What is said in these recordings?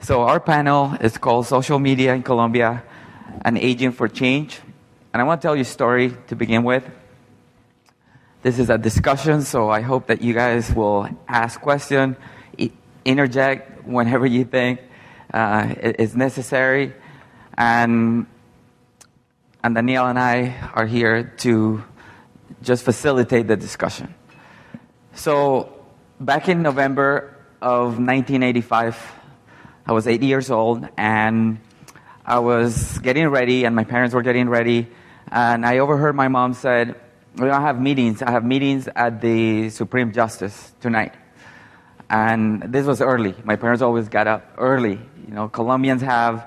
So our panel is called Social Media in Colombia, an Agent for Change. And I want to tell you a story to begin with. This is a discussion, so I hope that you guys will ask questions, interject whenever you think is necessary. And Daniel and I are here to just facilitate the discussion. So back in November of 1985, I was 8 years old, and I was getting ready, and my parents were getting ready, and I overheard my mom said, "We don't have meetings. I have meetings at the Supreme Justice tonight." And this was early. My parents always got up early. You know, Colombians have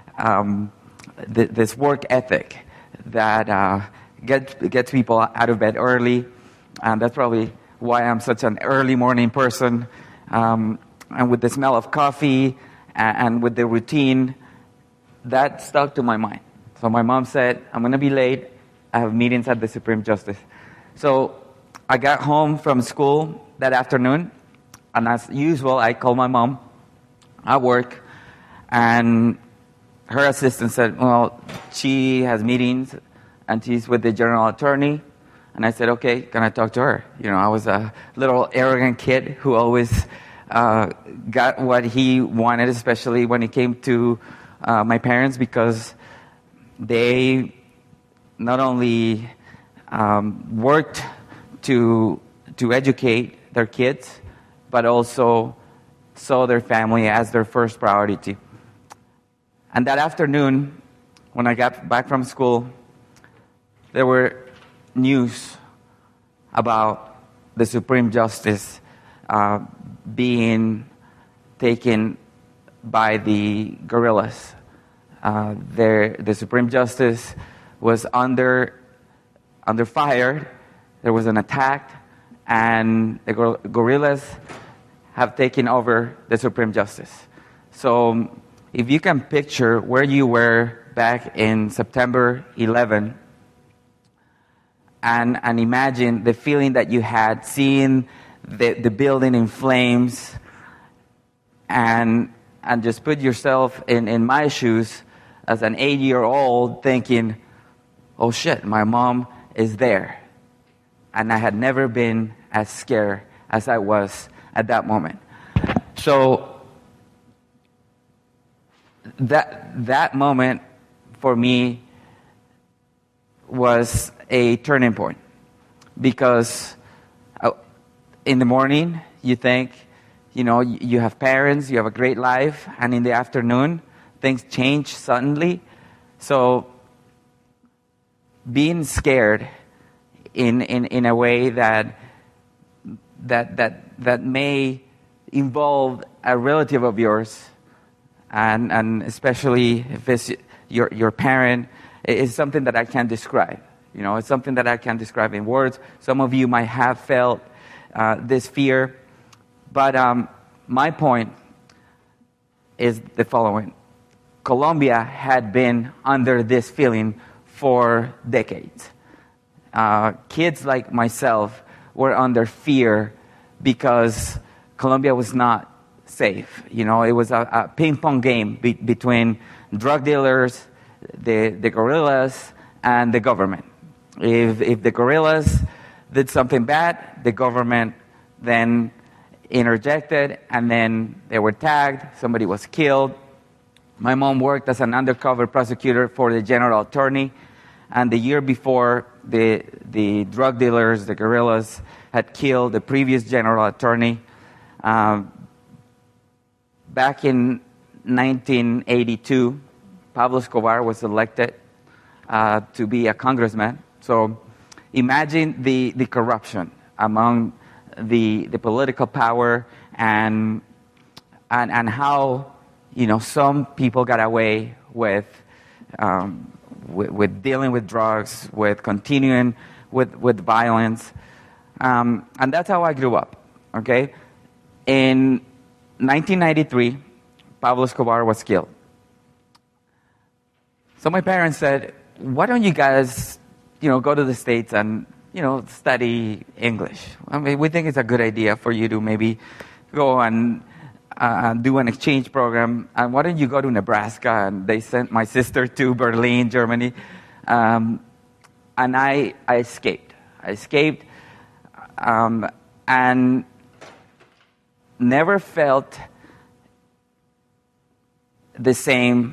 this work ethic that gets people out of bed early, and that's probably why I'm such an early morning person. And with the smell of coffee and with the routine, that stuck to my mind. So my mom said, "I'm going to be late. I have meetings at the Supreme Justice." So I got home from school that afternoon, and as usual, I called my mom at work, and her assistant said, "Well, she has meetings, and she's with the general attorney." And I said, "Okay, can I talk to her?" You know, I was a little arrogant kid who always got what he wanted, especially when it came to my parents, because they not only worked to educate their kids, but also saw their family as their first priority. And that afternoon, when I got back from school, there were news about the Supreme Justice being taken by the guerrillas. The Supreme Justice was under fire. There was an attack, and the guerrillas have taken over the Supreme Justice. So if you can picture where you were back in September 11, and imagine the feeling that you had seeing the building in flames, and just put yourself in my shoes as an 8-year-old thinking, "Oh shit, my mom is there." And I had never been as scared as I was at that moment. So that moment for me was a turning point, because in the morning you think, you know, you have parents, you have a great life, and in the afternoon things change suddenly. So being scared in a way that may involve a relative of yours, and especially if it's your parent, is something that I can't describe. You know, it's something that I can't describe in words. Some of you might have felt this fear, but my point is the following. Colombia had been under this feeling for decades. Kids like myself were under fear because Colombia was not safe. You know, it was a ping-pong game between drug dealers, the guerrillas, and the government. If the guerrillas did something bad, the government then interjected, and then they were tagged, somebody was killed. My mom worked as an undercover prosecutor for the general attorney, and the year before, the drug dealers, the guerrillas, had killed the previous general attorney. Back in 1982, Pablo Escobar was elected to be a congressman. So imagine the corruption among the political power, and how, you know, some people got away with dealing with drugs, with continuing with violence, and that's how I grew up. Okay, in 1993, Pablo Escobar was killed. So my parents said, "Why don't you guys, go to the States and, study English? I mean, we think it's a good idea for you to maybe go and do an exchange program. And why don't you go to Nebraska? And they sent my sister to Berlin, Germany. And I escaped. I escaped and never felt the same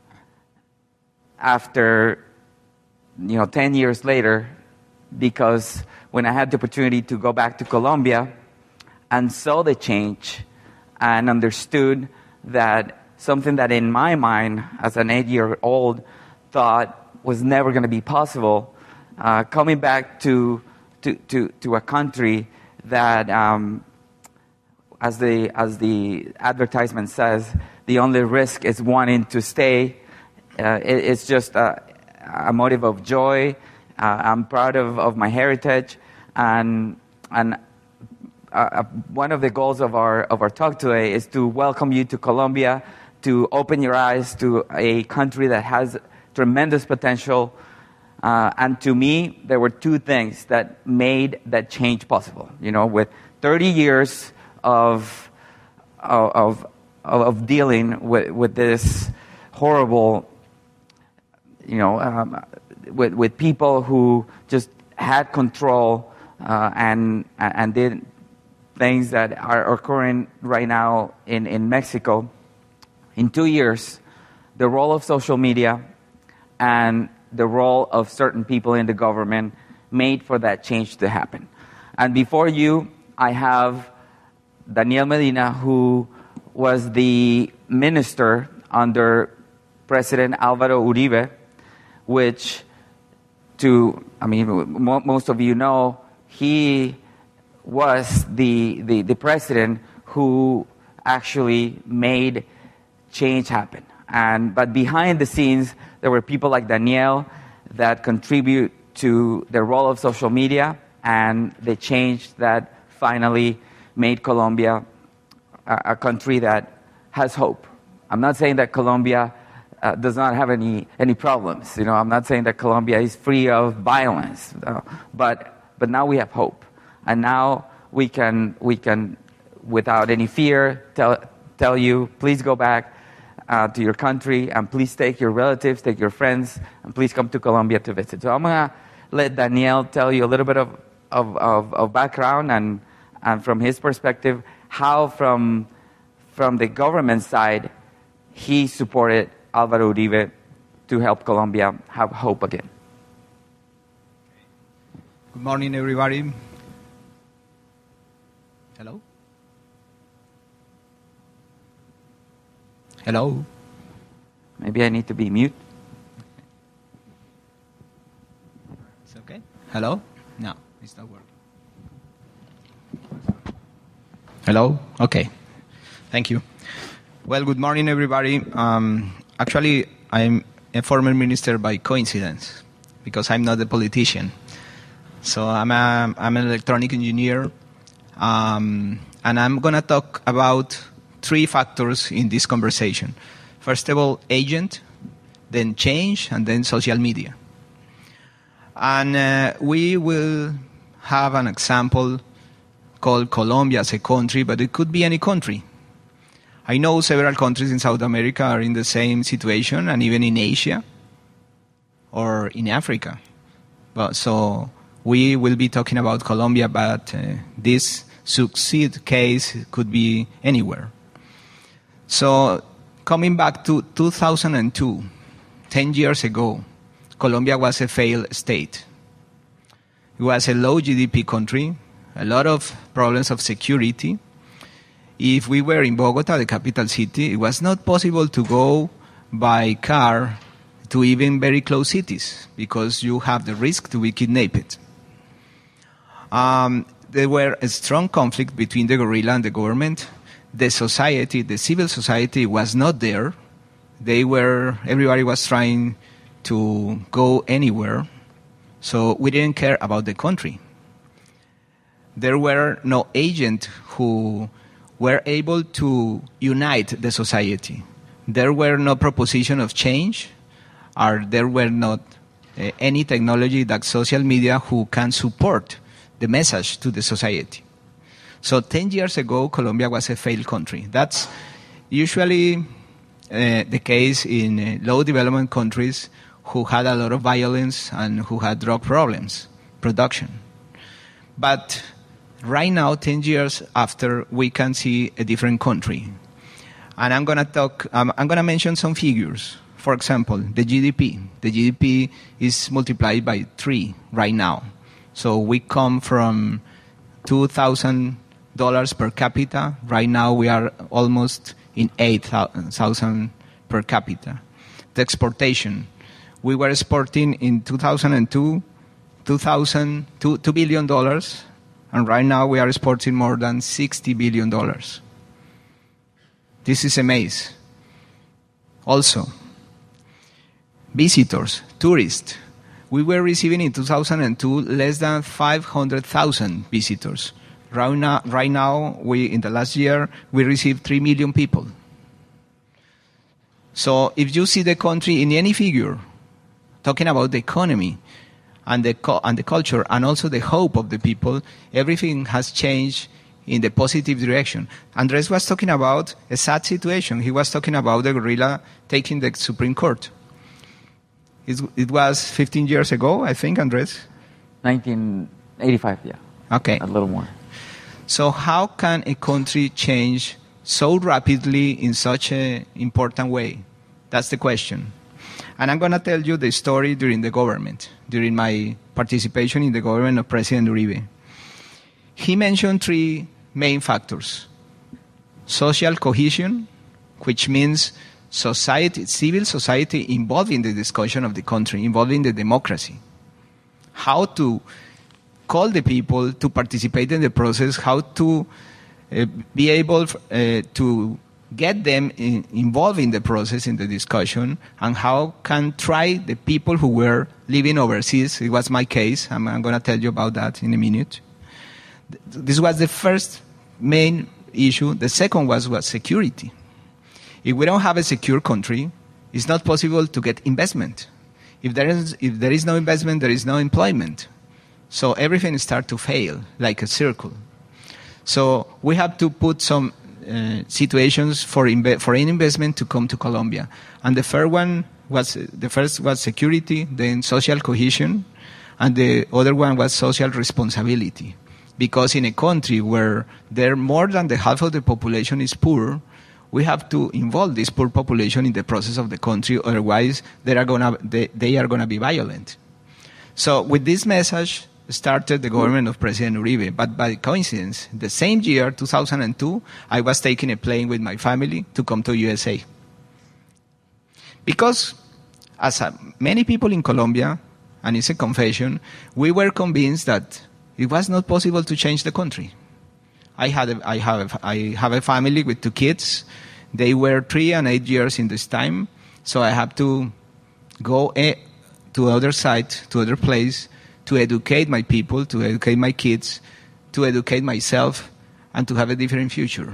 after, 10 years later, because when I had the opportunity to go back to Colombia and saw the change and understood that something that in my mind as an 8-year-old thought was never going to be possible, coming back to a country that, as the advertisement says, the only risk is wanting to stay. It's just a motive of joy. I'm proud of my heritage, and one of the goals of our talk today is to welcome you to Colombia, to open your eyes to a country that has tremendous potential. And to me, there were two things that made that change possible. With 30 years of dealing with this horrible, with people who just had control and did things that are occurring right now in Mexico. In 2 years, the role of social media and the role of certain people in the government made for that change to happen. And before you, I have Daniel Medina, who was the minister under President Álvaro Uribe, which, most of you know, he was the president who actually made change happen. But behind the scenes, there were people like Daniel that contribute to the role of social media and the change that finally made Colombia a country that has hope. I'm not saying that Colombia does not have any problems. I'm not saying that Colombia is free of violence, but now we have hope, and now we can without any fear tell you, please go back to your country, and please take your relatives, take your friends, and please come to Colombia to visit. So I'm gonna let Daniel tell you a little bit of background and from his perspective, how from the government side he supported Álvaro Uribe to help Colombia have hope again. Good morning, everybody. Hello? Hello? Maybe I need to be mute. It's okay? Hello? No, it's not working. Hello? Okay. Thank you. Well, good morning, everybody. Actually, I'm a former minister by coincidence, because I'm not a politician. So I'm an electronic engineer, and I'm going to talk about 3 factors in this conversation. First of all, agent, then change, and then social media. And we will have an example called Colombia as a country, but it could be any country. I know several countries in South America are in the same situation, and even in Asia or in Africa. So we will be talking about Colombia, but this succeed case could be anywhere. So coming back to 2002, 10 years ago, Colombia was a failed state. It was a low GDP country, a lot of problems of security. If we were in Bogota, the capital city, it was not possible to go by car to even very close cities because you have the risk to be kidnapped. There were a strong conflict between the guerrilla and the government. The society, the civil society was not there. Everybody was trying to go anywhere. So we didn't care about the country. There were no agents who were able to unite the society. There were no proposition of change, or there were not any technology like social media who can support the message to the society. So 10 years ago, Colombia was a failed country. That's usually the case in low development countries who had a lot of violence and who had drug problems, production. But right now, 10 years after, we can see a different country. And I'm going to mention some figures. For example, the GDP. The GDP is multiplied by 3 right now. So we come from $2,000 per capita. Right now we are almost in 8,000 per capita. The exportation. We were exporting in 2002 $2 billion, and right now we are exporting more than $60 billion. This is a maze. Also, visitors, tourists. We were receiving in 2002 less than 500,000 visitors. Right now, in the last year, we received 3 million people. So if you see the country in any figure, talking about the economy and the culture and also the hope of the people, everything has changed in the positive direction. Andres was talking about a sad situation. He was talking about the guerrilla taking the Supreme Court. It was 15 years ago, I think, Andres? 1985, yeah. Okay. A little more. So how can a country change so rapidly in such an important way? That's the question. And I'm going to tell you the story during my participation in the government of President Uribe. He mentioned 3 main factors. Social cohesion, which means civil society involved in the discussion of the country, involved in the democracy. How to call the people to participate in the process, how to be able to get them involved in the process, in the discussion, and how can try the people who were living overseas. It was my case. I'm going to tell you about that in a minute. This was the first main issue. The second was security. If we don't have a secure country, it's not possible to get investment. If there is no investment, there is no employment. So everything starts to fail, like a circle. So we have to put some situations for foreign investment to come to Colombia. And the first was security, then social cohesion, and the other one was social responsibility. Because in a country where more than the half of the population is poor, we have to involve this poor population in the process of the country, otherwise they are gonna be violent. So with this message started the government of President Uribe. But by coincidence, the same year, 2002, I was taking a plane with my family to come to USA. Because as many people in Colombia, and it's a confession, we were convinced that it was not possible to change the country. I have a family with 2 kids. They were 3 and 8 years in this time, so I have to go to other site, to other place, to educate my people, to educate my kids, to educate myself, and to have a different future.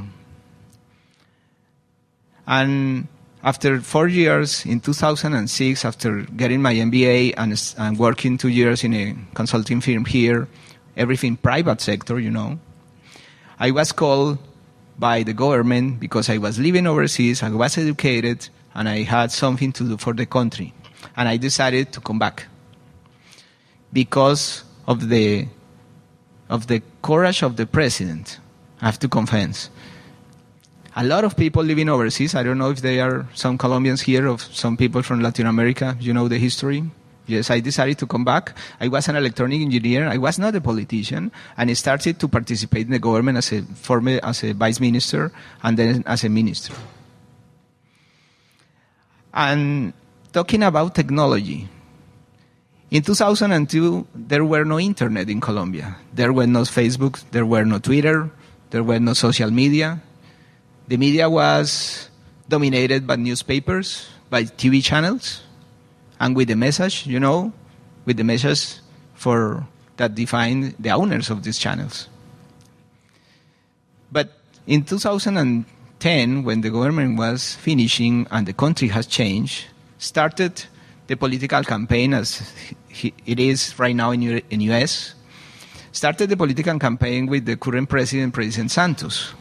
And after 4 years, in 2006, after getting my MBA and working 2 years in a consulting firm here, everything private sector, I was called by the government because I was living overseas, I was educated, and I had something to do for the country. And I decided to come back because of the courage of the president, I have to confess. A lot of people living overseas, I don't know if there are some Colombians here or some people from Latin America, you know the history. Yes, I decided to come back. I was an electronic engineer. I was not a politician, and I started to participate in the government as a vice minister and then as a minister. And talking about technology, in 2002, there were no internet in Colombia. There were no Facebook, there were no Twitter, there were no social media. The media was dominated by newspapers, by TV channels, and with the message, with the message that defined the owners of these channels. But in 2010, when the government was finishing and the country has changed, started the political campaign as it is right now in US. started the political campaign with the current president, President Santos.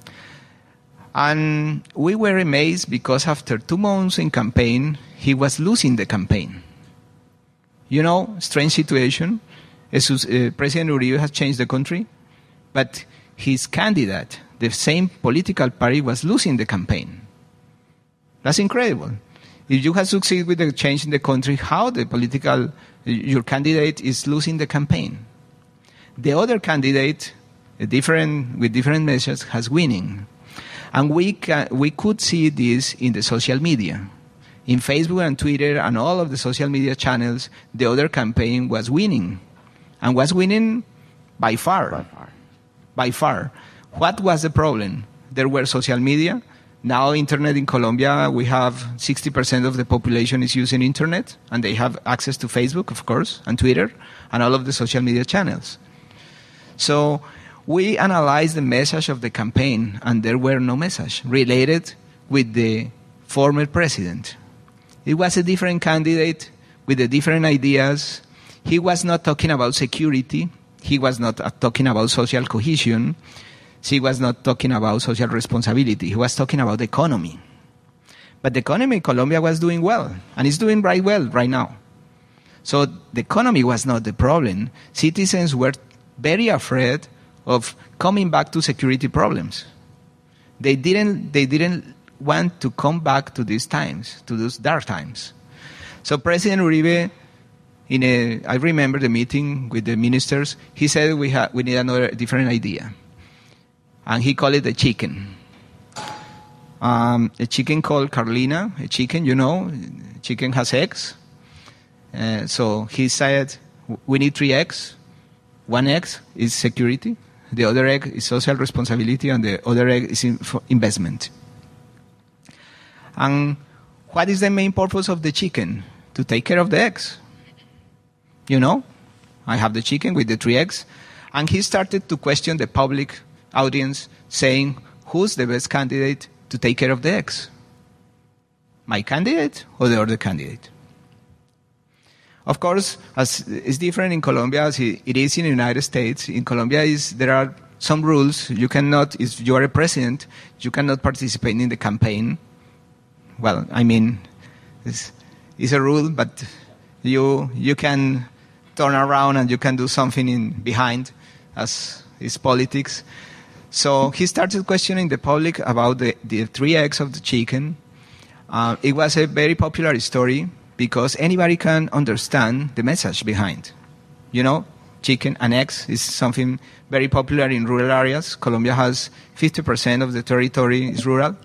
And we were amazed because after 2 months in campaign, he was losing the campaign. You know, strange situation. President Uribe has changed the country, but his candidate, the same political party, was losing the campaign. That's incredible. If you have succeeded with the change in the country, how your candidate is losing the campaign? The other candidate, with different measures, has winning. And we could see this in the social media. In Facebook and Twitter and all of the social media channels, the other campaign was winning. And was winning by far. By far. What was the problem? There were social media. Now, internet in Colombia, we have 60% of the population is using internet, and they have access to Facebook, of course, and Twitter, and all of the social media channels. So we analyzed the message of the campaign, and there were no message related with the former president. It was a different candidate with the different ideas. He was not talking about security. He was not talking about social cohesion. He was not talking about social responsibility. He was talking about the economy. But the economy in Colombia was doing well, and it's doing right well right now. So the economy was not the problem. Citizens were very afraid of coming back to security problems. They didn't want to come back to these times, to those dark times. So President Uribe, I remember the meeting with the ministers, he said we need another different idea. And he called it a chicken. A chicken called Carlina, a chicken, chicken has eggs. So he said, we need 3 eggs. 1 egg is security, the other egg is social responsibility, and the other egg is investment. And what is the main purpose of the chicken? To take care of the eggs. I have the chicken with the 3 eggs. And he started to question the public audience, saying, who's the best candidate to take care of the eggs? My candidate or the other candidate? Of course, as it's different in Colombia as it is in the United States. In Colombia, there are some rules. You cannot, if you are a president, you cannot participate in the campaign. Well, I mean, it's a rule, but you can turn around and you can do something behind, as is politics. So he started questioning the public about the 3 eggs of the chicken. It was a very popular story because anybody can understand the message behind. Chicken and eggs is something very popular in rural areas. Colombia has 50% of the territory is rural.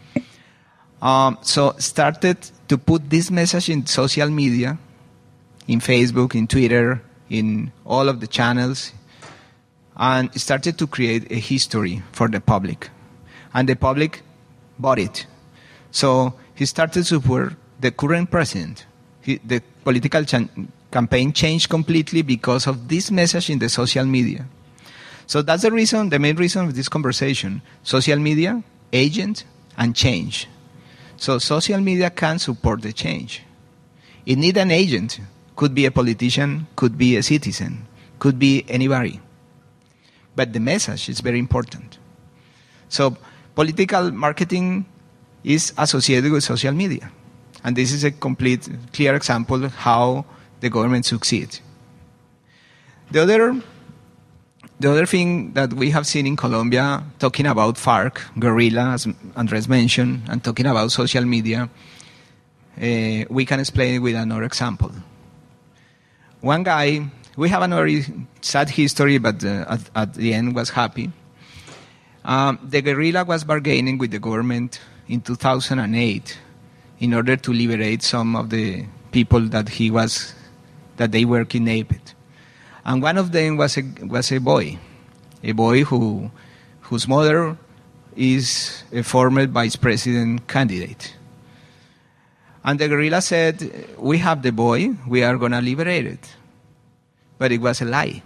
So started to put this message in social media, in Facebook, in Twitter, in all of the channels, and started to create a history for the public. And the public bought it. So he started to support the current president. The political campaign changed completely because of this message in the social media. So that's the main reason of this conversation. Social media, agent, and change. So social media can support the change. It needs an agent. Could be a politician, could be a citizen, could be anybody. But the message is very important. So political marketing is associated with social media. And this is a clear example of how the government succeeds. The other thing that we have seen in Colombia, talking about FARC, guerrilla, as Andres mentioned, and talking about social media, we can explain it with another example. One guy, we have a very sad history, but at the end was happy. The guerrilla was bargaining with the government in 2008 in order to liberate some of the people that they were kidnapped. And one of them was a boy whose mother is a former vice president candidate. And the guerrilla said, we have the boy, we are going to liberate it. But it was a lie.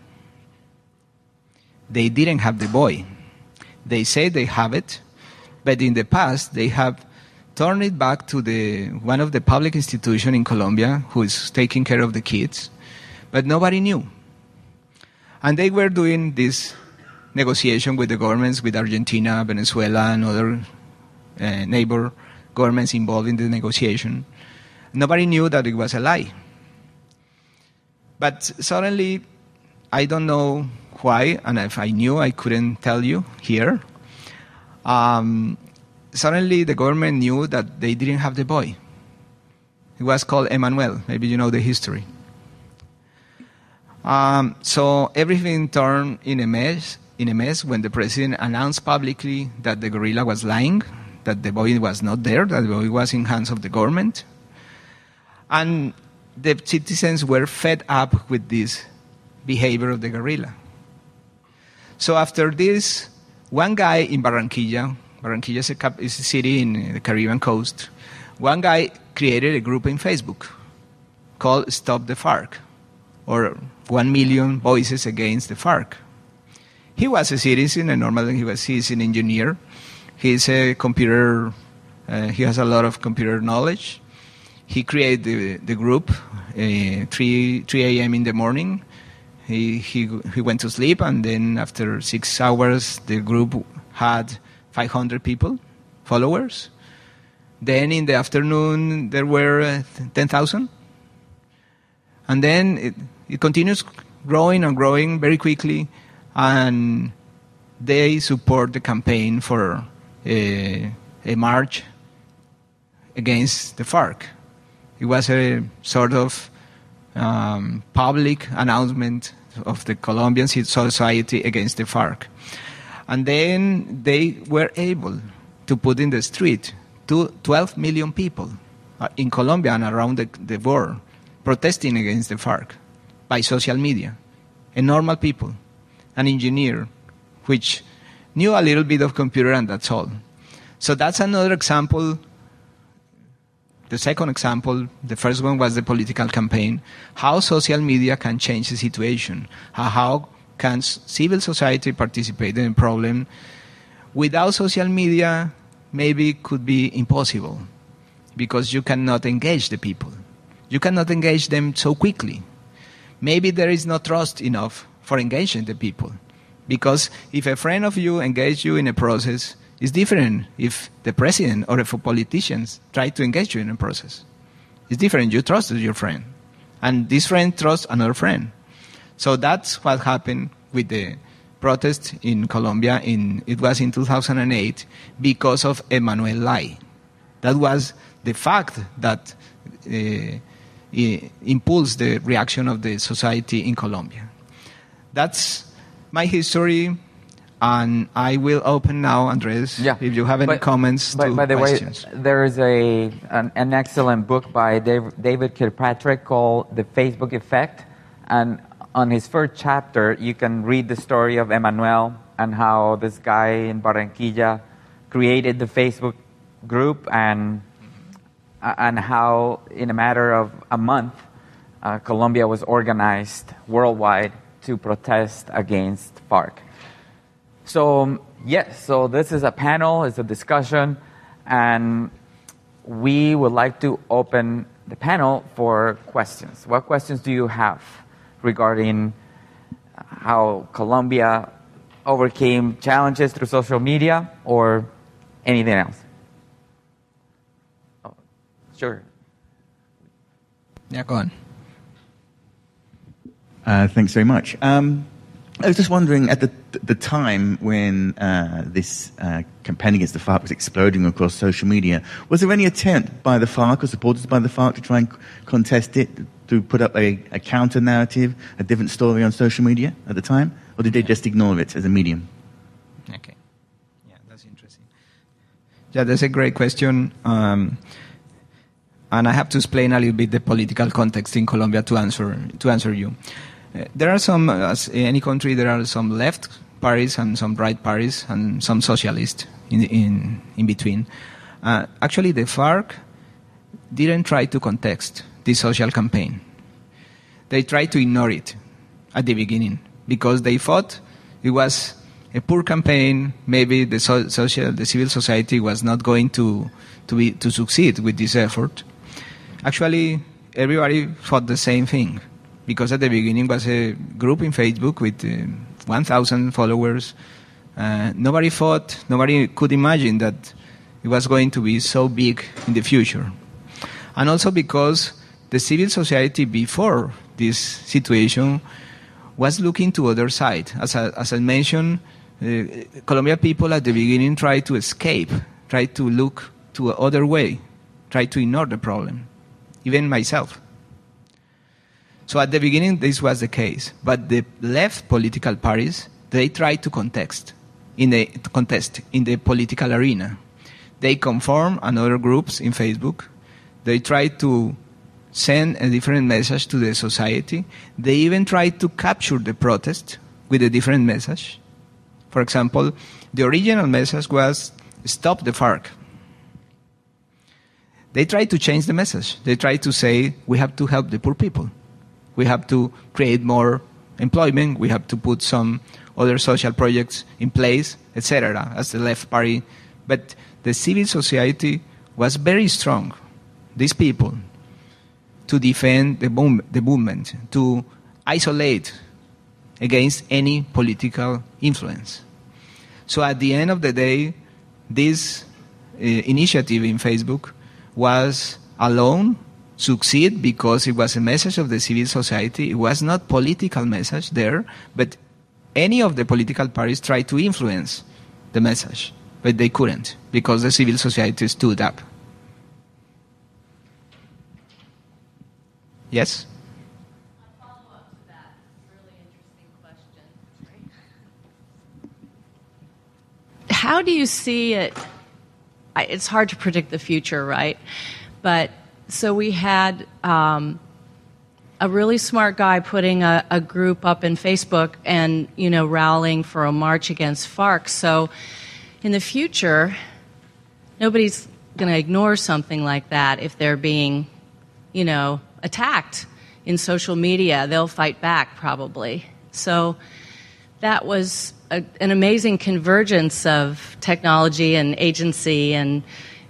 They didn't have the boy. They say they have it, but in the past they have turned it back to one of the public institutions in Colombia who is taking care of the kids, but nobody knew. And they were doing this negotiation with the governments, with Argentina, Venezuela, and other neighbor governments involved in the negotiation. Nobody knew that it was a lie. But suddenly, I don't know why, and if I knew, I couldn't tell you here. Suddenly, the government knew that they didn't have the boy. It was called Emmanuel. Maybe you know the history. So everything turned in a mess when the president announced publicly that the guerrilla was lying, that the boy was not there, that the boy was in hands of the government. And the citizens were fed up with this behavior of the guerrilla. So after this, one guy in Barranquilla is a city in the Caribbean coast, one guy created a group in Facebook called Stop the FARC, or 1 Million Voices Against the FARC. He was a citizen, he's an engineer. He's a computer, he has a lot of computer knowledge. He created the group 3 a.m. in the morning. He went to sleep, and then after 6 hours, the group had 500 people, followers. Then in the afternoon, there were 10,000. And then it continues growing and growing very quickly, and they support the campaign for a march against the FARC. It was a sort of public announcement of the Colombian society against the FARC. And then they were able to put in the street 12 million people in Colombia and around the world protesting against the FARC by social media. A normal people, an engineer, which knew a little bit of computer, and that's all. So that's another example. The second example, the first one was the political campaign, how social media can change the situation, how can civil society participate in the problem. Without social media, maybe it could be impossible, because you cannot engage the people. You cannot engage them so quickly. Maybe there is no trust enough for engaging the people, because if a friend of you engages you in a process, it's different if the president or if politicians try to engage you in a process. It's different. You trust your friend, and this friend trusts another friend. So that's what happened with the protest in Colombia. It was in 2008 because of Emmanuel lie. That was the fact that impulsed the reaction of the society in Colombia. That's my history. And I will open now, Andres, if you have any comments to by the questions. way, there is an excellent book by David Kilpatrick called The Facebook Effect. And on his first chapter, you can read the story of Emmanuel and how this guy in Barranquilla created the Facebook group, and how in a matter of a month, Colombia was organized worldwide to protest against FARC. So, yes, so this is a panel, it's a discussion, and we would like to open the panel for questions. What questions do you have regarding how Colombia overcame challenges through social media or anything else? Oh, sure. Yeah, go on. Thanks very much. I was just wondering, at the time when this campaign against the FARC was exploding across social media, was there any attempt by the FARC or supporters by the FARC to try and contest it, to put up a counter-narrative, a different story on social media at the time? Or did they just ignore it as a medium? Okay. Yeah, that's interesting. Yeah, that's a great question. And I have to explain a little bit the political context in Colombia to answer you. There are some, as in any country, there are some left parties and some right parties and some socialists in between. Actually, the FARC didn't try to contest this social campaign. They tried to ignore it at the beginning because they thought it was a poor campaign. Maybe the civil society was not going to succeed with this effort. Actually, everybody thought the same thing, because at the beginning was a group in Facebook with 1,000 followers. Nobody could imagine that it was going to be so big in the future. And also because the civil society before this situation was looking to other side. As I mentioned, Colombian people at the beginning tried to escape, tried to look to other way, tried to ignore the problem, even myself. So at the beginning, this was the case. But the left political parties, they tried to contest in the political arena. They conform another groups in Facebook. They tried to send a different message to the society. They even tried to capture the protest with a different message. For example, the original message was, stop the FARC. They tried to change the message. They tried to say, we have to help the poor people. We have to create more employment. We have to put some other social projects in place, etc., as the left party. But the civil society was very strong, these people, to defend the movement, to isolate against any political influence. So at the end of the day, this initiative in Facebook was alone succeed because it was a message of the civil society. It was not political message there, but any of the political parties tried to influence the message, but they couldn't because the civil society stood up. Yes? A follow-up to that really interesting question. How do you see it? It's hard to predict the future, right? But so we had a really smart guy putting a group up in Facebook and, rallying for a march against FARC. So in the future, nobody's going to ignore something like that if they're being, attacked in social media. They'll fight back probably. So that was an amazing convergence of technology and agency and,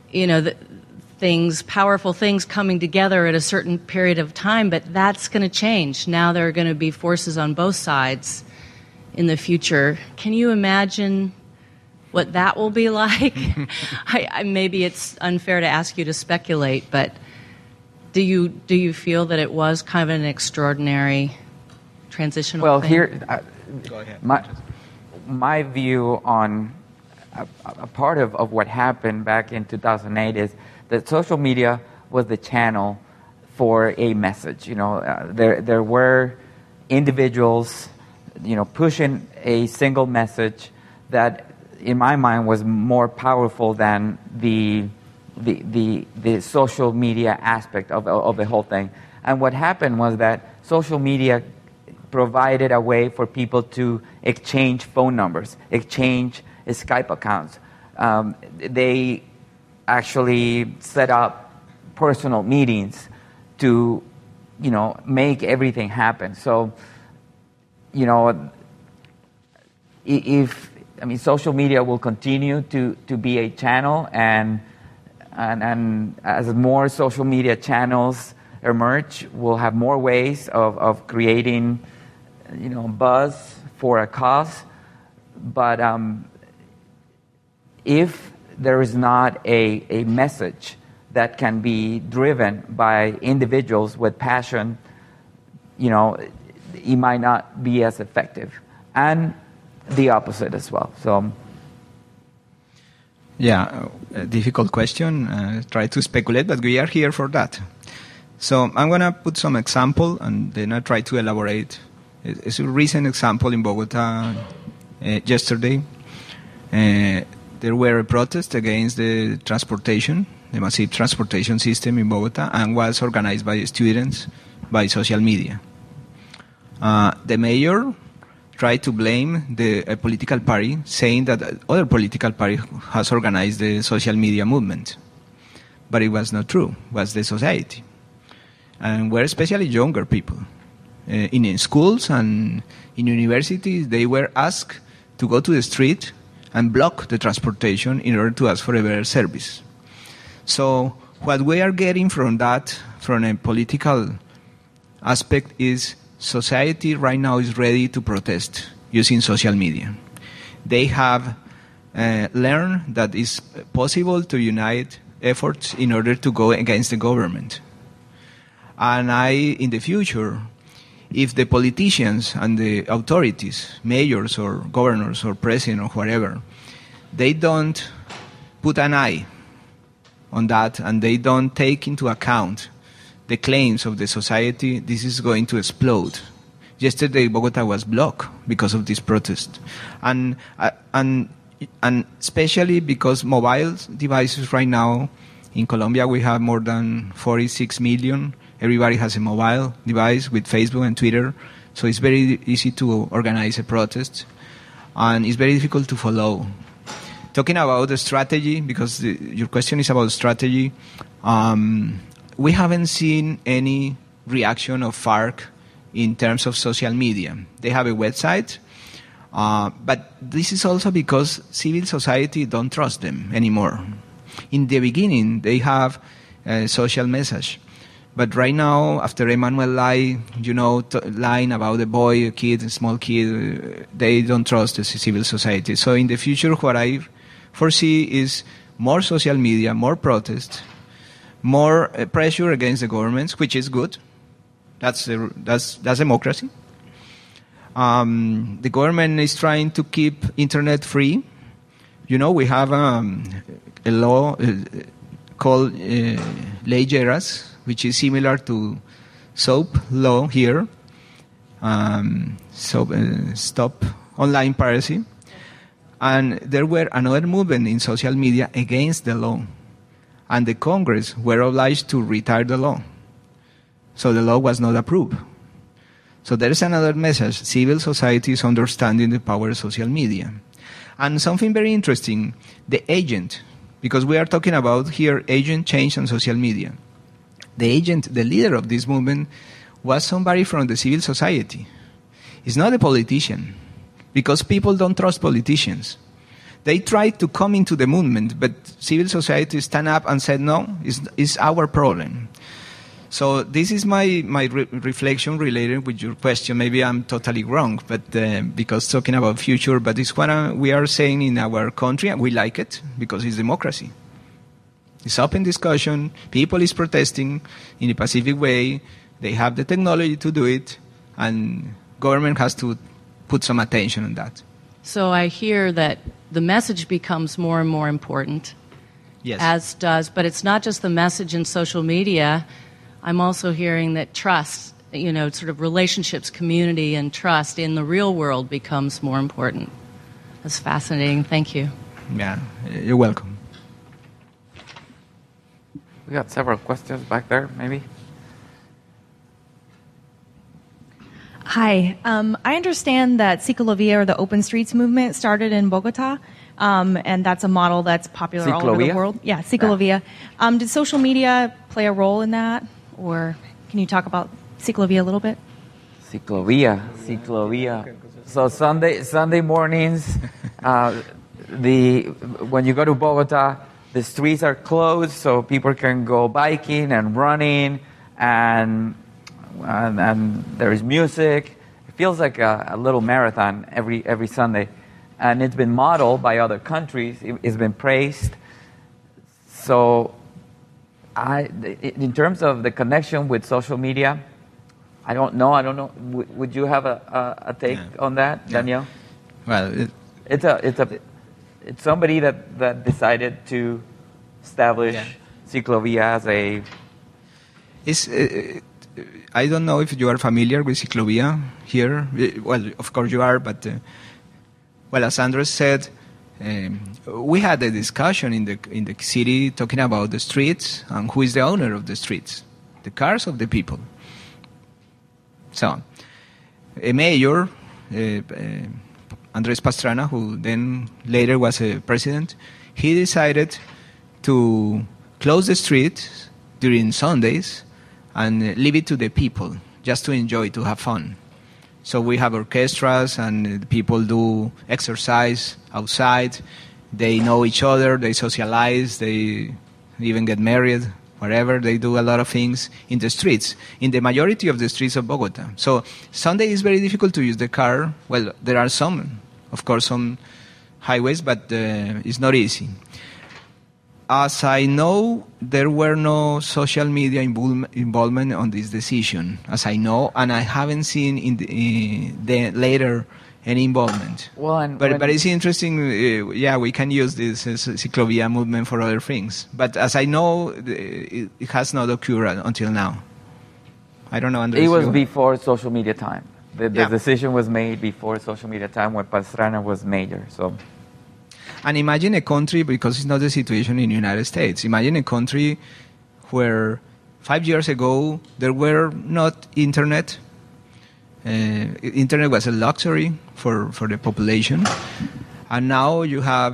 powerful things coming together at a certain period of time, but that's going to change. Now there are going to be forces on both sides in the future. Can you imagine what that will be like? Maybe it's unfair to ask you to speculate, but do you feel that it was kind of an extraordinary transitional thing? Here, Go ahead. My view on a part of what happened back in 2008 is that social media was the channel for a message. There were individuals, pushing a single message that, in my mind, was more powerful than the social media aspect of the whole thing. And what happened was that social media provided a way for people to exchange phone numbers, exchange Skype accounts. They actually set up personal meetings to, make everything happen. So, social media will continue to be a channel, and as more social media channels emerge, we'll have more ways of creating, buzz for a cause. But if there is not a message that can be driven by individuals with passion, it might not be as effective. And the opposite as well. So, yeah, a difficult question. Try to speculate, but we are here for that. So I'm going to put some example, and then I try to elaborate. It's a recent example in Bogota yesterday. There were a protest against the massive transportation system in Bogota, and was organized by students, by social media. The mayor tried to blame a political party, saying that other political party has organized the social media movement. But it was not true. It was the society. And we're especially younger people. In schools and in universities, they were asked to go to the street and block the transportation in order to ask for a better service. So what we are getting from that, from a political aspect, is society right now is ready to protest using social media. They have learned that it's possible to unite efforts in order to go against the government. And in the future, if the politicians and the authorities, mayors or governors or president or whatever, they don't put an eye on that and they don't take into account the claims of the society, this is going to explode. Yesterday, Bogota was blocked because of this protest. And especially because mobile devices right now, in Colombia we have more than 46 million. Everybody has a mobile device with Facebook and Twitter, so it's very easy to organize a protest, and it's very difficult to follow. Talking about the strategy, because your question is about strategy, we haven't seen any reaction of FARC in terms of social media. They have a website, but this is also because civil society don't trust them anymore. In the beginning, they have a social message. But right now, after Emmanuel lying about a boy, a kid, a small kid, they don't trust the civil society. So in the future, what I foresee is more social media, more protest, more pressure against the governments, which is good. That's democracy. The government is trying to keep internet free. We have a law called Ley Lleras, which is similar to SOAP law here. Stop online piracy. And there were another movement in social media against the law. And the Congress were obliged to retire the law. So the law was not approved. So there is another message. Civil society is understanding the power of social media. And something very interesting, the agent, because we are talking about here agent change on social media. The agent, the leader of this movement, was somebody from the civil society. It's not a politician, because people don't trust politicians. They tried to come into the movement, but civil society stand up and said, no, it's our problem. So this is my reflection related with your question. Maybe I'm totally wrong, but because talking about future, but it's what we are saying in our country, and we like it because it's democracy. It's open discussion. People is protesting in a pacific way. They have the technology to do it, and government has to put some attention on that. So I hear that the message becomes more and more important. Yes. As does, but it's not just the message in social media. I'm also hearing that trust, sort of relationships, community, and trust in the real world becomes more important. That's fascinating. Thank you. Yeah, you're welcome. We got several questions back there, maybe. Hi. I understand that Ciclovia, or the Open Streets movement, started in Bogota, and that's a model that's popular all over the world. Yeah, Ciclovia. Yeah. Did social media play a role in that? Or can you talk about Ciclovia a little bit? Ciclovia. So Sunday mornings, when you go to Bogota, the streets are closed, so people can go biking and running, and there is music. It feels like a little marathon every Sunday, and it's been modeled by other countries. It's been praised. So, in terms of the connection with social media, I don't know. Would you have a take on that, Daniel? Well, it's somebody that decided to establish Ciclovia as a. I don't know if you are familiar with Ciclovia here. Well, of course you are, but as Andres said, we had a discussion in the city talking about the streets and who is the owner of the streets, the cars of the people. So, a mayor, Andres Pastrana, who then later was a president, he decided to close the streets during Sundays and leave it to the people, just to enjoy, to have fun. So we have orchestras, and people do exercise outside. They know each other, they socialize, they even get married, wherever. They do a lot of things in the streets, in the majority of the streets of Bogota. So Sunday is very difficult to use the car. Well, there are some highways, but it's not easy. As I know, there were no social media involvement on this decision, as I know, and I haven't seen in the later any involvement. Well, but it's interesting. We can use this Ciclovia movement for other things. But as I know, it has not occurred until now. I don't know. Andres, it was before social media time. The decision was made before social media time when Pastrana was mayor. So. And imagine a country, because it's not the situation in the United States. Imagine a country where 5 years ago there were not internet. Internet was a luxury for the population. And now you have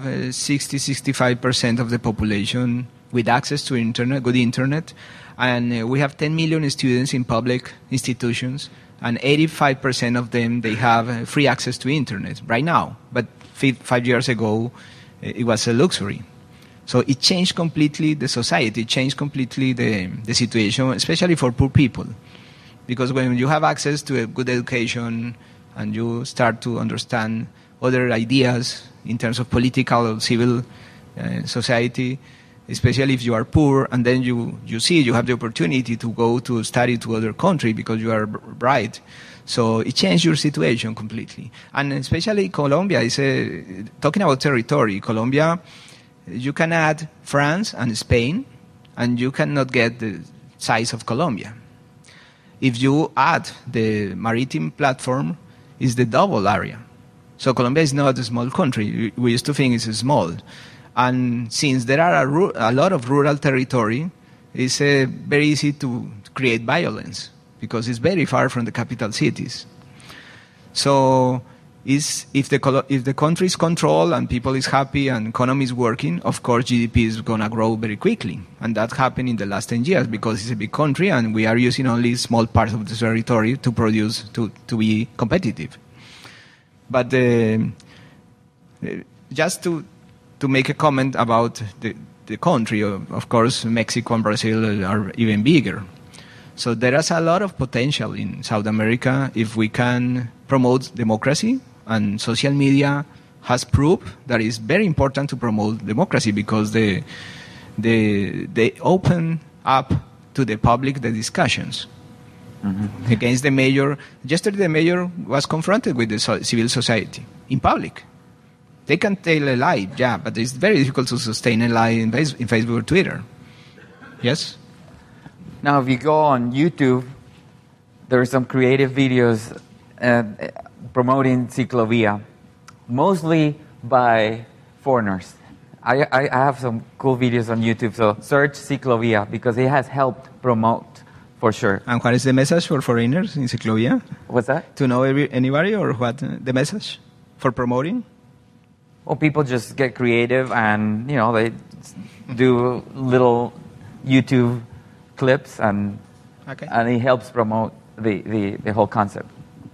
60-65% of the population with access to internet, good internet. And we have 10 million students in public institutions. And 85% of them, they have free access to internet right now. But 5 years ago, it was a luxury. So it changed completely the society, it changed completely the situation, especially for poor people. Because when you have access to a good education and you start to understand other ideas in terms of political or civil society, especially if you are poor, and then you see you have the opportunity to go to study to other country because you are bright. So it changed your situation completely. And especially Colombia is talking about territory. Colombia, you can add France and Spain, and you cannot get the size of Colombia. If you add the maritime platform, it's the double area. So Colombia is not a small country. We used to think it's small. And since there are a lot of rural territory, it's very easy to create violence because it's very far from the capital cities. So if the country is controlled and people is happy and economy is working, of course GDP is going to grow very quickly. And that happened in the last 10 years because it's a big country and we are using only small parts of the territory to produce, to be competitive. But just to make a comment about the country, of course Mexico and Brazil are even bigger. So there is a lot of potential in South America if we can promote democracy, and social media has proved that it's very important to promote democracy because they open up to the public the discussions. Mm-hmm. Against the mayor. Yesterday the mayor was confronted with the civil society in public. They can tell a lie, yeah, but it's very difficult to sustain a lie in Facebook or Twitter. Yes? Now, if you go on YouTube, there are some creative videos promoting Ciclovia, mostly by foreigners. I have some cool videos on YouTube, so search Ciclovia because it has helped promote, for sure. And what is the message for foreigners in Ciclovia? What's that? To know anybody, or what the message for promoting? Well, people just get creative and, they do little YouTube clips and it helps promote the whole concept.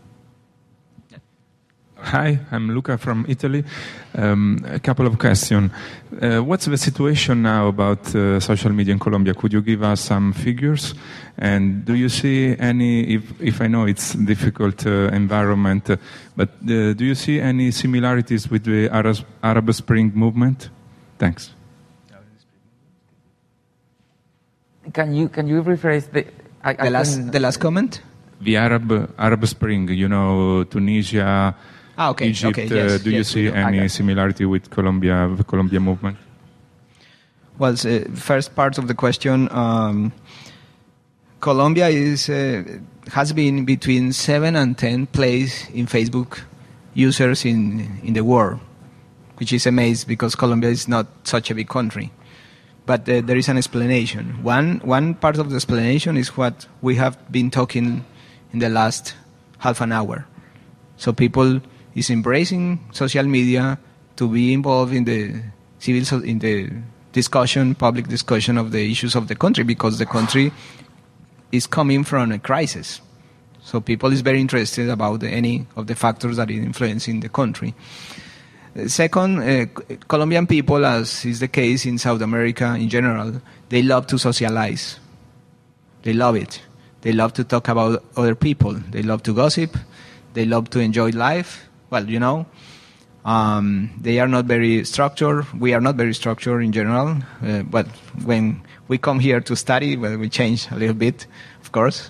Hi, I'm Luca from Italy. A couple of questions. What's the situation now about social media in Colombia? Could you give us some figures? And do you see any, if I know it's a difficult environment, but do you see any similarities with the Arab Spring movement? Thanks. Can you rephrase the last comment? The Arab Spring, Tunisia, Egypt. Yes, do you see any similarity with the Colombia movement? Well, first part of the question, Colombia has been between 7 and 10 place in Facebook users in the world, which is amazing because Colombia is not such a big country. But there is an explanation. One part of the explanation is what we have been talking in the last half an hour. So people is embracing social media to be involved in the public discussion of the issues of the country, because the country is coming from a crisis. So people is very interested about any of the factors that are influencing the country. Second, Colombian people, as is the case in South America in general, they love to socialize. They love it. They love to talk about other people. They love to gossip. They love to enjoy life. Well, you know, they are not very structured. We are not very structured in general. But when we come here to study, well, we change a little bit, of course.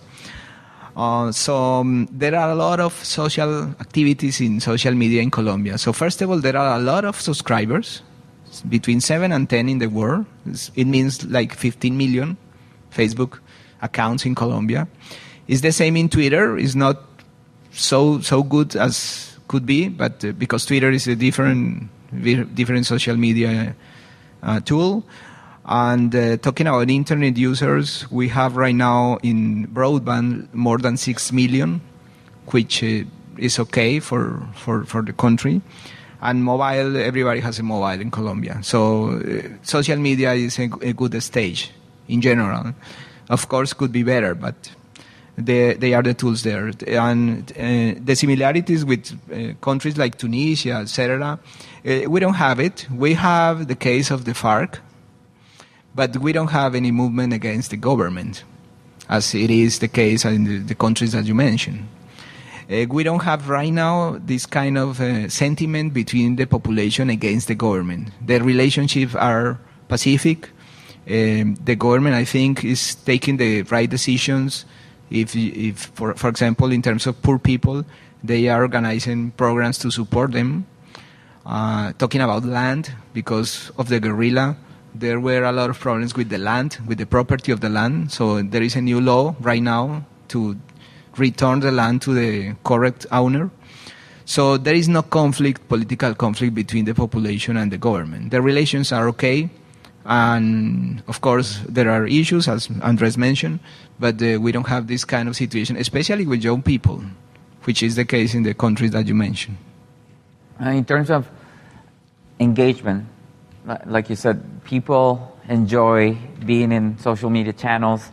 So there are a lot of social activities in social media in Colombia. So first of all, there are a lot of subscribers, between 7 and 10 in the world. It means like 15 million Facebook accounts in Colombia. It's the same in Twitter. It's not so good as could be, but because Twitter is a different social media tool. And talking about internet users, we have right now in broadband more than 6 million, which is okay for the country. And mobile, everybody has a mobile in Colombia. So social media is a good stage in general. Of course, could be better, but they are the tools there. And the similarities with countries like Tunisia, etc., we don't have it. We have the case of the FARC, but we don't have any movement against the government, as it is the case in the countries that you mentioned. We don't have right now this kind of sentiment between the population against the government. The relationships are pacific. The government, I think, is taking the right decisions. If for example, in terms of poor people, they are organizing programs to support them. Talking about land, because of the guerrilla, there were a lot of problems with the land, with the property of the land. So there is a new law right now to return the land to the correct owner. So there is no political conflict between the population and the government. The relations are okay. And of course, there are issues, as Andres mentioned, but we don't have this kind of situation, especially with young people, which is the case in the countries that you mentioned. In terms of engagement, like you said, people enjoy being in social media channels,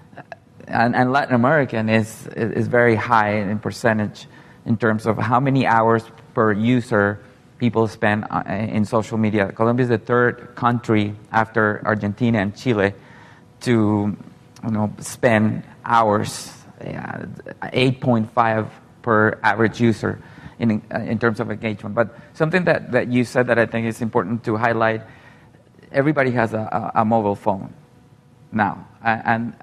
and Latin American is very high in percentage in terms of how many hours per user people spend in social media. Colombia is the third country after Argentina and Chile to spend hours, 8.5 per average user in terms of engagement. But something that you said that I think is important to highlight, everybody has a mobile phone now. And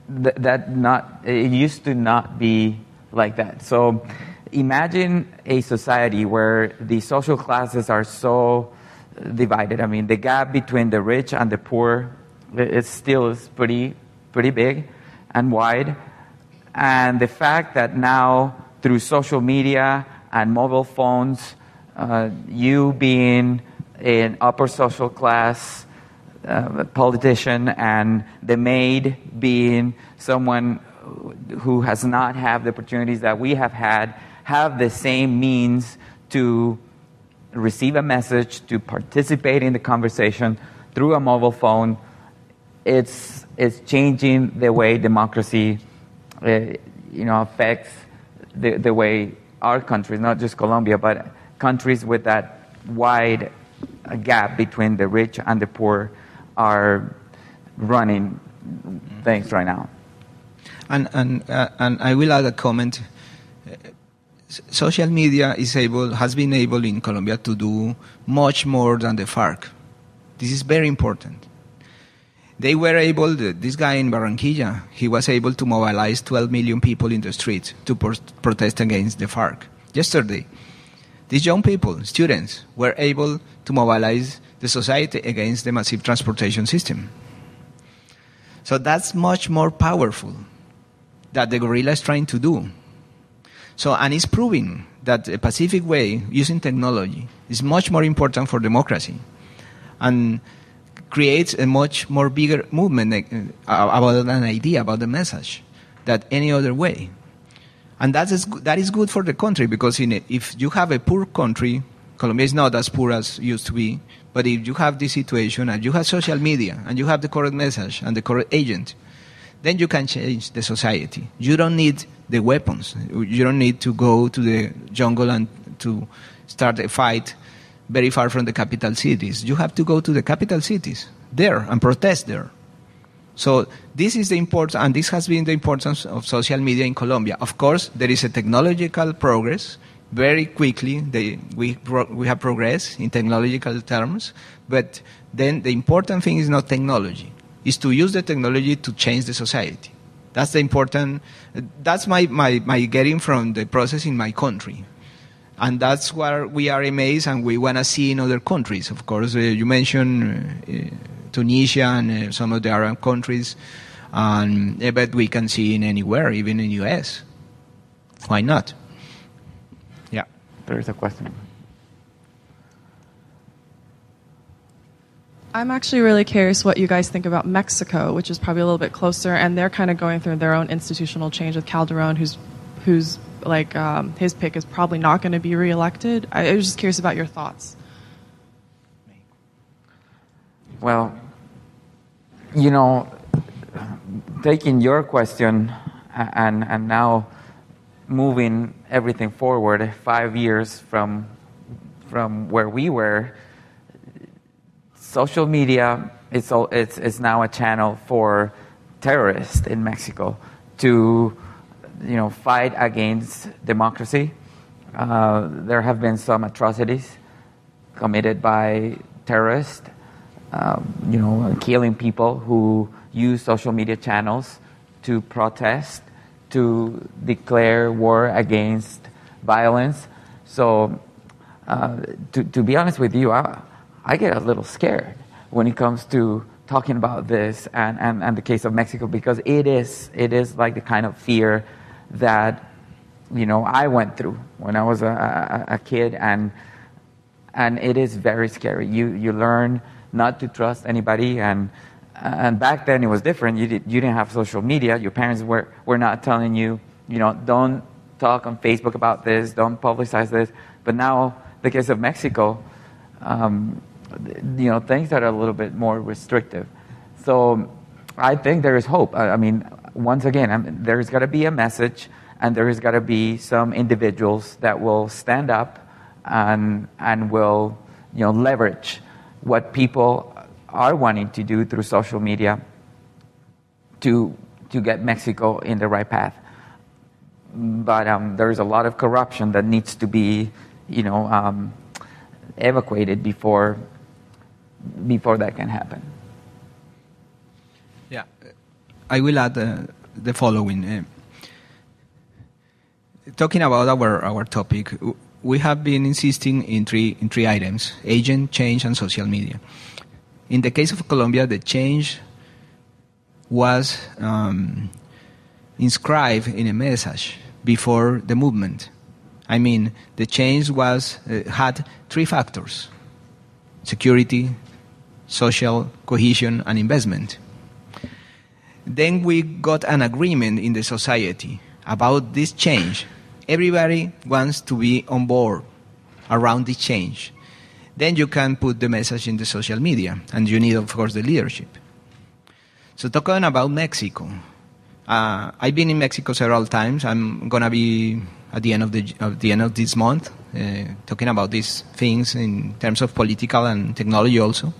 it used to not be like that. So imagine a society where the social classes are so divided. I mean, the gap between the rich and the poor is pretty big and wide. And the fact that now through social media and mobile phones, you being an upper social class politician and the maid being someone who has not had the opportunities that we have had, have the same means to receive a message, to participate in the conversation through a mobile phone. It's changing the way democracy affects the way our countries, not just Colombia, but countries with that wide gap between the rich and the poor are running things right now. And I will add a comment. Social media has been able in Colombia to do much more than the FARC. This is very important. They were able, this guy in Barranquilla, he was able to mobilize 12 million people in the streets to protest against the FARC. Yesterday, these young people, students, were able to mobilize the society against the massive transportation system. So that's much more powerful that the guerrilla is trying to do. So, and it's proving that a pacific way, using technology, is much more important for democracy and creates a much more bigger movement about an idea, about the message, than any other way. And that is good for the country, because if you have a poor country, Colombia is not as poor as it used to be, but if you have this situation and you have social media and you have the correct message and the correct agent, then you can change the society. You don't need the weapons. You don't need to go to the jungle and to start a fight very far from the capital cities. You have to go to the capital cities there and protest there. So this is the importance, and this has been the importance of social media in Colombia. Of course, there is a technological progress. Very quickly, we have progressed in technological terms, but then the important thing is not technology. It's to use the technology to change the society. That's the important. That's my getting from the process in my country, and that's where we are amazed and we want to see in other countries. Of course, you mentioned Tunisia and some of the Arab countries, but we can see in anywhere, even in the US. Why not? Yeah. There is a question. I'm actually really curious what you guys think about Mexico, which is probably a little bit closer, and they're kind of going through their own institutional change with Calderon, who's like his pick is probably not going to be reelected. I was just curious about your thoughts. Well, taking your question and now moving everything forward 5 years from where we were. Social media it's now a channel for terrorists in Mexico to fight against democracy. There have been some atrocities committed by terrorists, killing people who use social media channels to protest, to declare war against violence. So to be honest with you, I get a little scared when it comes to talking about this and the case of Mexico, because it is like the kind of fear that I went through when I was a kid, and it is very scary. You learn not to trust anybody, and back then it was different. You didn't have social media. Your parents were not telling you, don't talk on Facebook about this, don't publicize this. But now the case of Mexico, things that are a little bit more restrictive. So I think there is hope. I mean, once again, there's got to be a message, and there has got to be some individuals that will stand up and will leverage what people are wanting to do through social media to get Mexico in the right path. But there's a lot of corruption that needs to be evacuated before that can happen. Yeah, I will add the following. Talking about our topic, we have been insisting in three items: agent, change, and social media. In the case of Colombia, the change was inscribed in a message before the movement. I mean, the change had three factors: security, social cohesion, and investment. Then we got an agreement in the society about this change. Everybody wants to be on board around the change. Then you can put the message in the social media, and you need, of course, the leadership. So talking about Mexico, I've been in Mexico several times. I'm gonna be at the end of this month talking about these things in terms of political and technology also.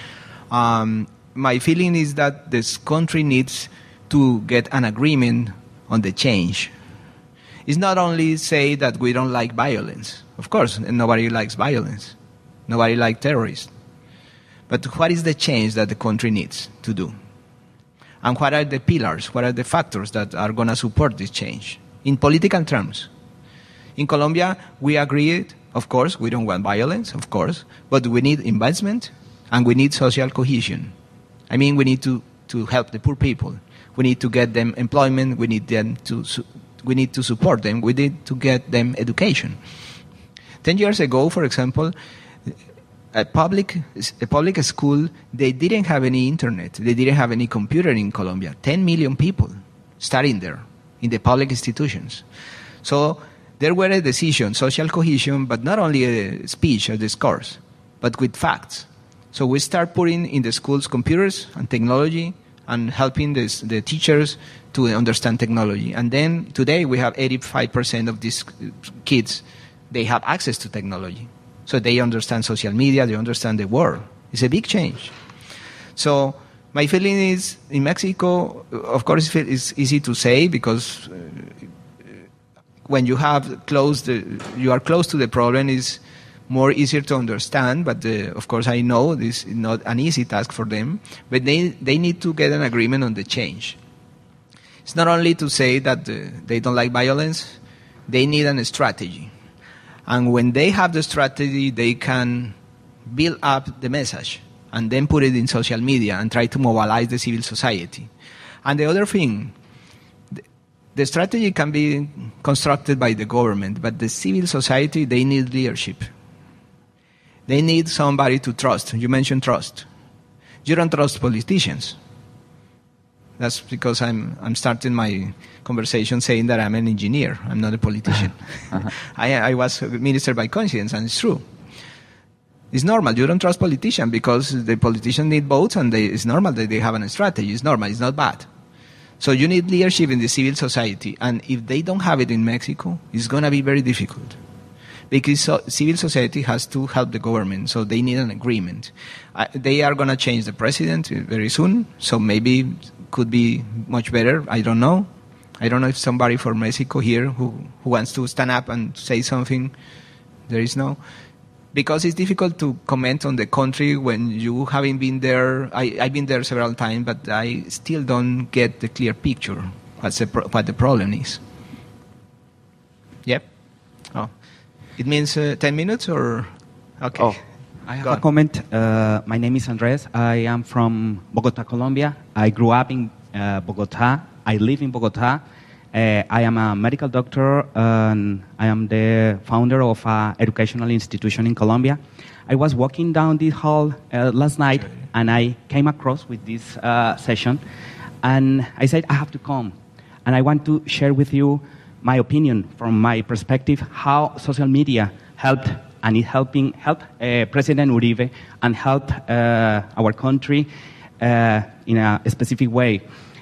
My feeling is that this country needs to get an agreement on the change. It's not only say that we don't like violence. Of course, nobody likes violence. Nobody likes terrorists. But what is the change that the country needs to do? And what are the pillars, what are the factors that are going to support this change? In political terms. In Colombia, we agreed, of course, we don't want violence, of course, but we need investment and we need social cohesion. I mean, we need to help the poor people. We need to get them employment, we need to support them, we need to get them education. 10 years ago, for example, a public school, they didn't have any internet. They didn't have any computer in Colombia. 10 million people studying there in the public institutions. So there were a decision, social cohesion, but not only a speech or discourse, but with facts. So we start putting in the schools computers and technology and helping the teachers to understand technology. And then today we have 85% of these kids, they have access to technology. So they understand social media, they understand the world. It's a big change. So my feeling is, in Mexico, of course, it's easy to say because when you are close to the problem, it's more easier to understand. But of course, I know this is not an easy task for them. But they need to get an agreement on the change. It's not only to say that they don't like violence, they need a strategy. And when they have the strategy, they can build up the message and then put it in social media and try to mobilize the civil society. And the other thing, the strategy can be constructed by the government, but the civil society, they need leadership. They need somebody to trust. You mentioned trust. You don't trust politicians. That's because I'm starting my conversation saying that I'm an engineer. I'm not a politician. I was a minister by conscience, and it's true. It's normal. You don't trust politicians because the politicians need votes, and it's normal that they have a strategy. It's normal. It's not bad. So you need leadership in the civil society, and if they don't have it in Mexico, it's going to be very difficult. Because civil society has to help the government, so they need an agreement. They are going to change the president very soon, so maybe could be much better. I don't know. I don't know if somebody from Mexico here who wants to stand up and say something. There is no. Because it's difficult to comment on the country when you haven't been there. I've been there several times, but I still don't get the clear picture what the problem is. Yep. Oh. It means 10 minutes or? Okay. Oh. I have a comment. My name is Andres. I am from Bogota, Colombia. I grew up in Bogota. I live in Bogota. I am a medical doctor, and I am the founder of an educational institution in Colombia. I was walking down this hall last night, and I came across with this session, and I said, I have to come. And I want to share with you my opinion from my perspective, how social media helped and is helping President Uribe and help our country in a specific way.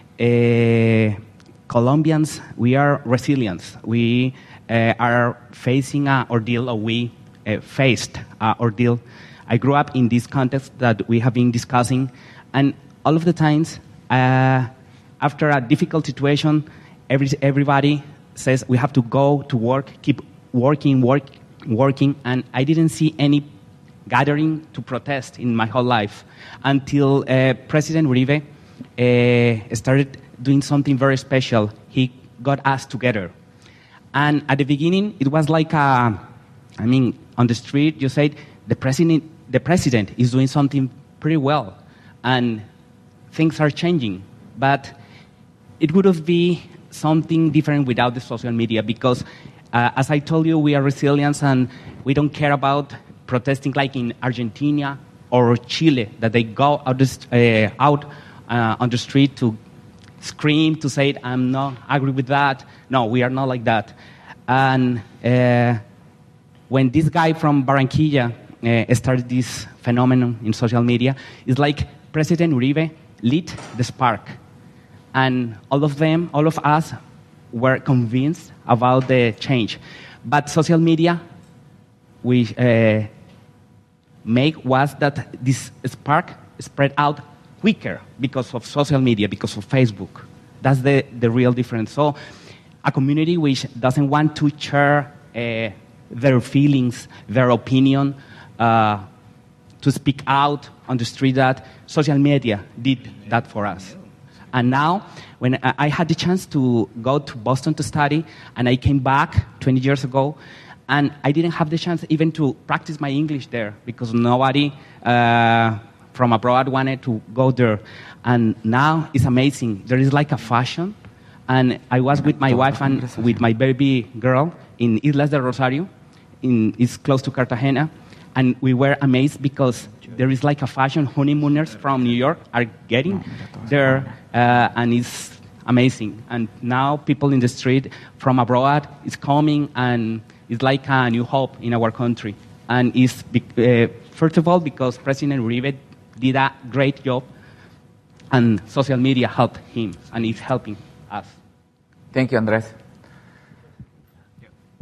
Colombians, we are resilient. We are facing an ordeal, or we faced an ordeal. I grew up in this context that we have been discussing, and all of the times, after a difficult situation, everybody says we have to go to work, keep working, and I didn't see any gathering to protest in my whole life until President Uribe started doing something very special. He got us together. And at the beginning, it was like, on the street, you said, the president is doing something pretty well, and things are changing. But it would have been something different without the social media, because as I told you, we are resilient, and we don't care about protesting like in Argentina or Chile, that they go out on the street to scream, to say, I'm not agree with that. No, we are not like that. And when this guy from Barranquilla started this phenomenon in social media, it's like President Uribe lit the spark. And all of us were convinced about the change. But social media, we make was that this spark spread out quicker because of social media, because of Facebook. That's the real difference. So a community which doesn't want to share their feelings, their opinion, to speak out on the street, that social media did that for us. And now, when I had the chance to go to Boston to study, and I came back 20 years ago, and I didn't have the chance even to practice my English there because nobody from abroad wanted to go there. And now it's amazing. There is like a fashion. And I was with my wife and with my baby girl in Islas del Rosario. It's close to Cartagena. And we were amazed because there is like a fashion. Honeymooners from New York are getting there, and it's amazing. And now people in the street from abroad is coming, and it's like a new hope in our country. And it's, first of all, because President Uribe did a great job, and social media helped him, and it's helping us. Thank you, Andres.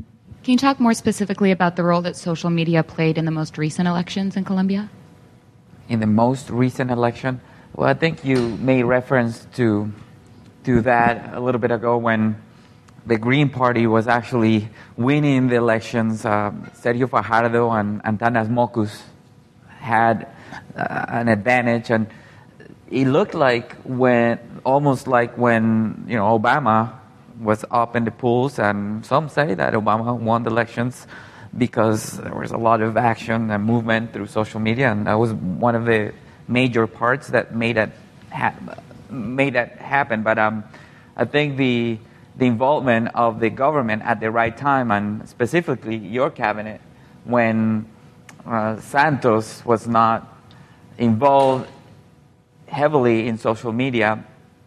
Can you talk more specifically about the role that social media played in the most recent elections in Colombia? In the most recent election? Well, I think you made reference to that a little bit ago when the Green Party was actually winning the elections. Sergio Fajardo and Antanas Mockus had an advantage, and it looked like almost like when Obama was up in the polls, and some say that Obama won the elections because there was a lot of action and movement through social media, and that was one of the major parts that made that happen. But I think the involvement of the government at the right time, and specifically your cabinet, when Santos was not involved heavily in social media,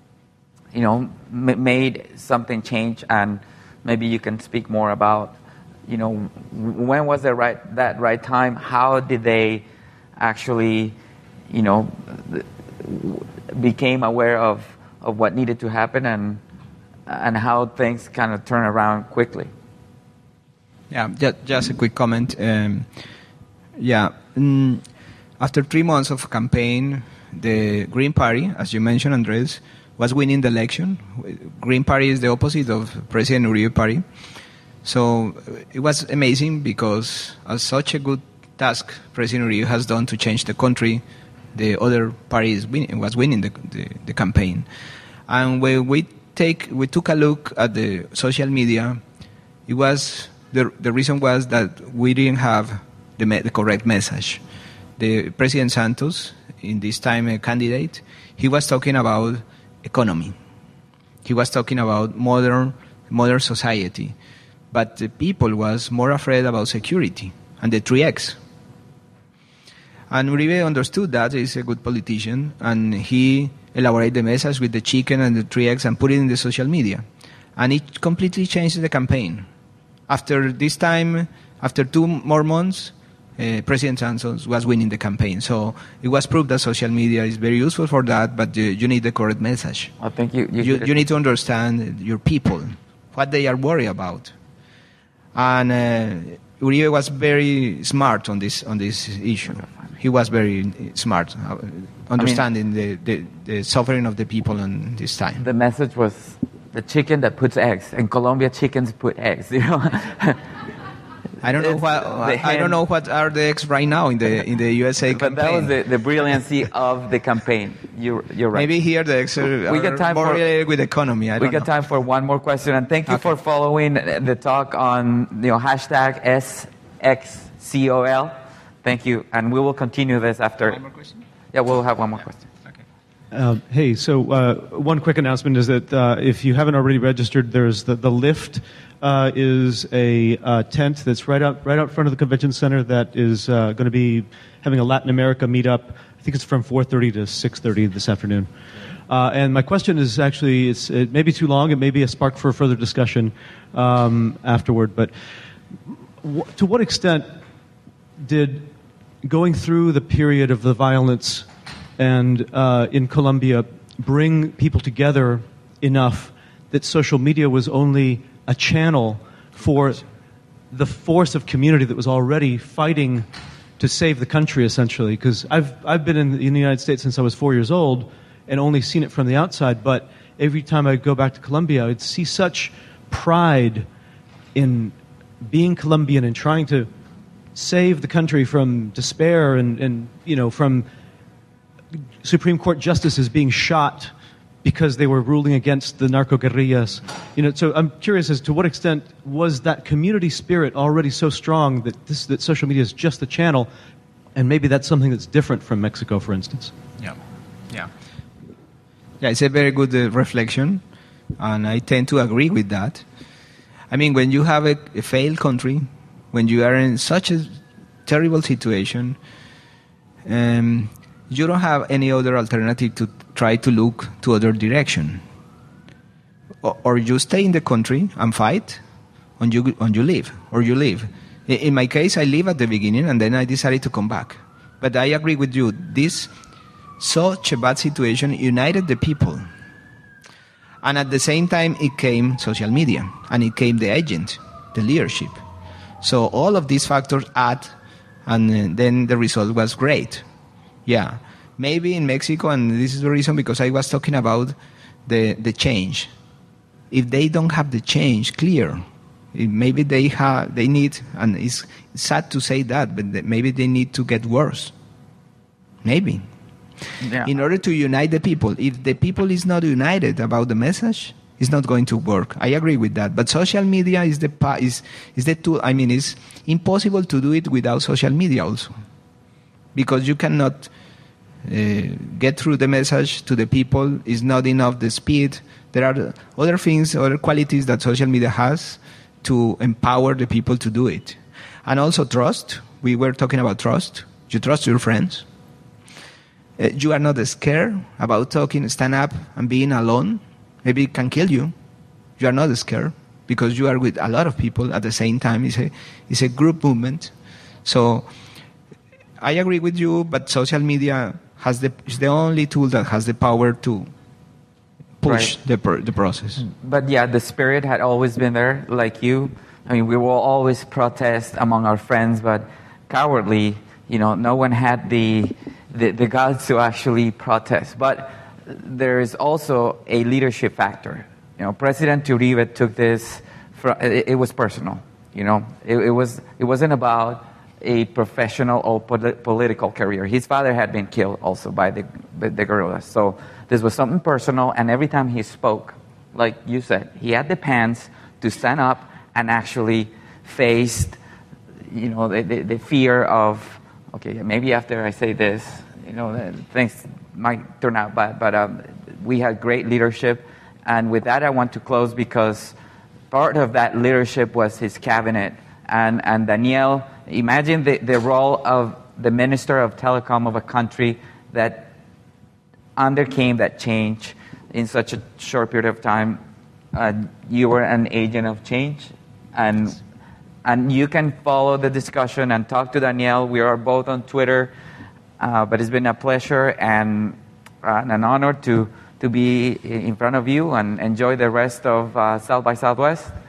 made something change. And maybe you can speak more about, when was that right time? How did they actually, became aware of what needed to happen, and how things kind of turn around quickly? Yeah, just a quick comment. After 3 months of campaign, the Green Party, as you mentioned, Andres, was winning the election. Green Party is the opposite of President Uribe Party. So it was amazing because as such a good task President Uribe has done to change the country, the other party was winning the campaign. And when we took a look at the social media, it was the reason was that we didn't have the correct message. The President Santos, in this time a candidate, he was talking about economy. He was talking about modern society. But the people was more afraid about security and the 3X. And Uribe understood that he's a good politician, and he elaborated the message with the chicken and the 3X and put it in the social media. And it completely changed the campaign. After this time, after 2 more months, President Santos was winning the campaign. So it was proved that social media is very useful for that, but you need the correct message. I think you need to understand your people, what they are worried about. And Uribe was very smart on this issue. He was very smart, understanding the suffering of the people in this time. The message was the chicken that puts eggs. In Colombia, chickens put eggs. I don't know what are the eggs right now in the USA campaign. But that was the brilliancy of the campaign. You're right. Maybe here the eggs are more related with economy. We got time for one more question, and thank you for following the talk on hashtag SXCOL. Thank you, and we will continue this after. One more question? Yeah, we'll have one more question. Hey, so one quick announcement is that if you haven't already registered, there's the lift is a tent that's right out front of the convention center that is going to be having a Latin America meetup. I think it's from 4:30 to 6:30 this afternoon. And my question is actually, it may be too long. It may be a spark for further discussion afterward. But to what extent did going through the period of the violence and in Colombia bring people together enough that social media was only a channel for the force of community that was already fighting to save the country, essentially? Because I've been in the United States since I was 4 years old and only seen it from the outside, but every time I go back to Colombia, I'd see such pride in being Colombian and trying to save the country from despair and from Supreme Court justices being shot because they were ruling against the narco guerrillas. So I'm curious as to what extent was that community spirit already so strong that social media is just the channel, and maybe that's something that's different from Mexico, for instance. Yeah, it's a very good reflection, and I tend to agree with that. I mean, when you have a failed country, when you are in such a terrible situation, you don't have any other alternative to try to look to other direction. Or you stay in the country and fight, or you leave. In my case, I leave at the beginning, and then I decided to come back. But I agree with you. Such a bad situation united the people. And at the same time, it came social media, and it came the agent, the leadership. So all of these factors add, and then the result was great. Yeah. Maybe in Mexico, and this is the reason because I was talking about the change. If they don't have the change clear, maybe they need, and it's sad to say that, but maybe they need to get worse. Maybe. Yeah. In order to unite the people. If the people is not united about the message, it's not going to work. I agree with that. But social media is the tool. I mean, it's impossible to do it without social media also. Because you cannot get through the message to the people. It's not enough the speed. There are other things, other qualities that social media has to empower the people to do it. And also trust. We were talking about trust. You trust your friends. You are not scared about talking, stand up and being alone. Maybe it can kill you. You are not scared because you are with a lot of people at the same time. It's a group movement. So I agree with you, but social media is the only tool that has the power to push the process. But yeah, the spirit had always been there, like you. I mean, we will always protest among our friends, but cowardly, no one had the guts to actually protest. But there is also a leadership factor. President Uribe took this. It was personal. It wasn't about a professional or political career. His father had been killed also by the guerrillas. So this was something personal. And every time he spoke, like you said, he had the pants to stand up and actually face, the fear of, okay, maybe after I say this, things might turn out bad, but we had great leadership. And with that, I want to close because part of that leadership was his cabinet. And Daniel, imagine the role of the Minister of Telecom of a country that undercame that change in such a short period of time. You were an agent of change. And you can follow the discussion and talk to Daniel. We are both on Twitter. But it's been a pleasure and an honor to be in front of you and enjoy the rest of South by Southwest.